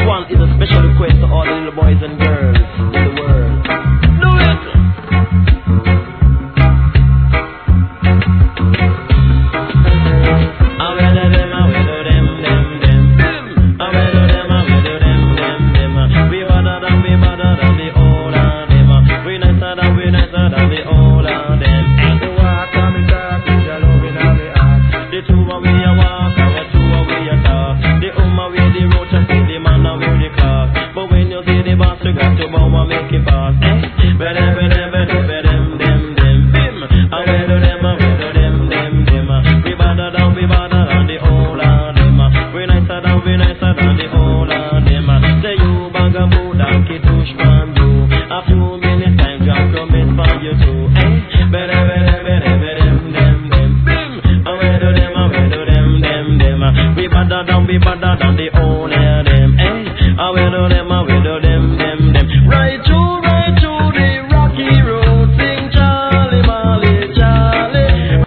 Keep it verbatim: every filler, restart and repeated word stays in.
one is a special request to all the little boys and girls in the world. Do it! I will do them, I will do them, them, them, them. I will do them, I will do them, them, them. We better than, we better than the old of them. We nicer than, we nicer than the old of them. The water me talk, the loving of me heart. The two of we a walk, and the two of we a talk. The um we the road to see the man and we the clock. But when you see the boss, you got to bow and make it pass. Eh? Bedem, bedem, bedem, bedem, dem, dem, bim. I will do them, I will do them, them, them. We better than, we better than the old of them. We nicer than, we nicer than the old of them. Say you bugaboo, donkey tush from you. A few minutes time, drop your miss for you too. Eh? Bedem, bedem, bedem, bedem, dem, dem, bim. I will do them, I will do them, them, them. We better than, we better than the old of them. Eh? I will do them, I will do them.